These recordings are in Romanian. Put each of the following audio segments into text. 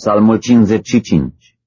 Psalmul 55.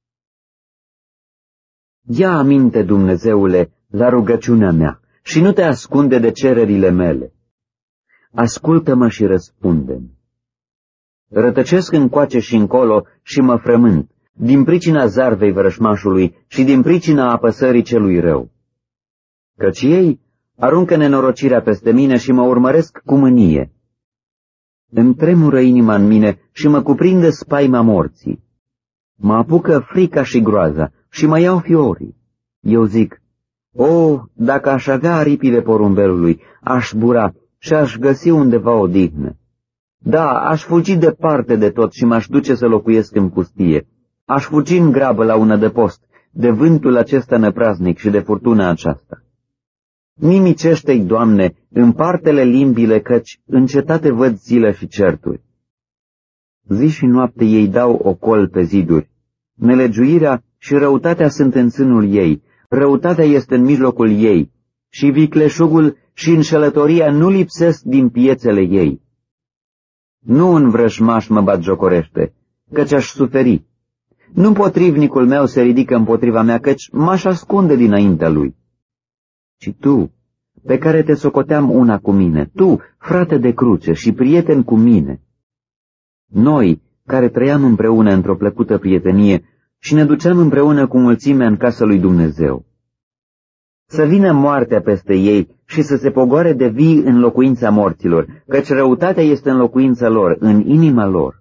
Ia aminte, Dumnezeule, la rugăciunea mea și nu te ascunde de cererile mele. Ascultă-mă și răspunde-mi. Rătăcesc încoace și încolo și mă frământ, din pricina zarvei vrășmașului și din pricina apăsării celui rău. Căci ei aruncă nenorocirea peste mine și mă urmăresc cu mânie. Îmi tremură inima în mine și mă cuprinde spaima morții. Mă apucă frica și groaza și mă iau fiorii. Eu zic, dacă aș avea aripile porumbelului, aș bura și aș găsi undeva odihnă. Da, aș fugi departe de tot și m-aș duce să locuiesc în pustie. Aș fugi în grabă la un adăpost, de vântul acesta năpraznic și de furtuna aceasta. Nimicește-i, Doamne, împarte-le limbile, căci în cetate văd zilă și certuri. Zi și noapte ei dau ocol pe ziduri. Nelegiuirea și răutatea sunt în sânul ei, răutatea este în mijlocul ei, și vicleșugul și înșelătoria nu lipsesc din piețele ei. Nu un vrăjmaș mă batjocorește, căci aș suferi. Nu potrivnicul meu se ridică împotriva mea, căci m-aș ascunde dinaintea lui. Ci tu, pe care te socoteam una cu mine, tu, frate de cruce și prieten cu mine, noi, care trăiam împreună într-o plăcută prietenie și ne duceam împreună cu mulțimea în casa lui Dumnezeu. Să vină moartea peste ei și să se pogoare de vii în locuința morților, căci răutatea este în locuința lor, în inima lor.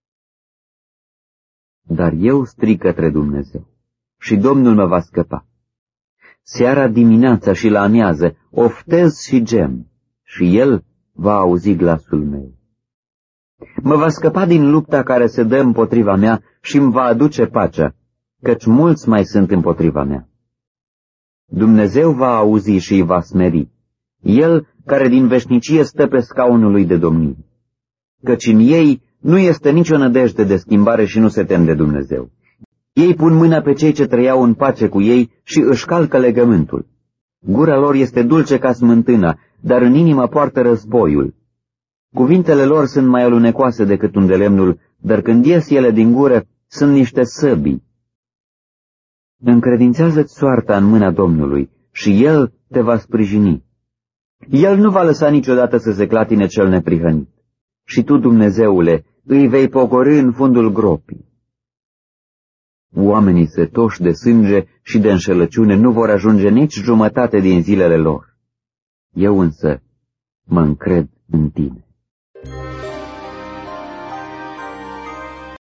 Dar eu strig către Dumnezeu și Domnul mă va scăpa. Seara, dimineața și la amiază oftez și gem și El va auzi glasul meu. Mă va scăpa din lupta care se dă împotriva mea și îmi va aduce pacea, căci mulți mai sunt împotriva mea. Dumnezeu va auzi și îi va smeri, El care din veșnicie stă pe scaunul lui de domnie. Căci în ei nu este nicio nădejde de schimbare și nu se tem de Dumnezeu. Ei pun mâna pe cei ce trăiau în pace cu ei și își calcă legământul. Gura lor este dulce ca smântâna, dar în inimă poartă războiul. Cuvintele lor sunt mai alunecoase decât un de lemnul, dar când ies ele din gură, sunt niște săbii. Încredințează-ți soarta în mâna Domnului și El te va sprijini. El nu va lăsa niciodată să se clatine cel neprihănit. Și tu, Dumnezeule, îi vei pogorî în fundul gropii. Oamenii setoși de sânge și de înșelăciune nu vor ajunge nici jumătate din zilele lor. Eu însă mă încred în tine.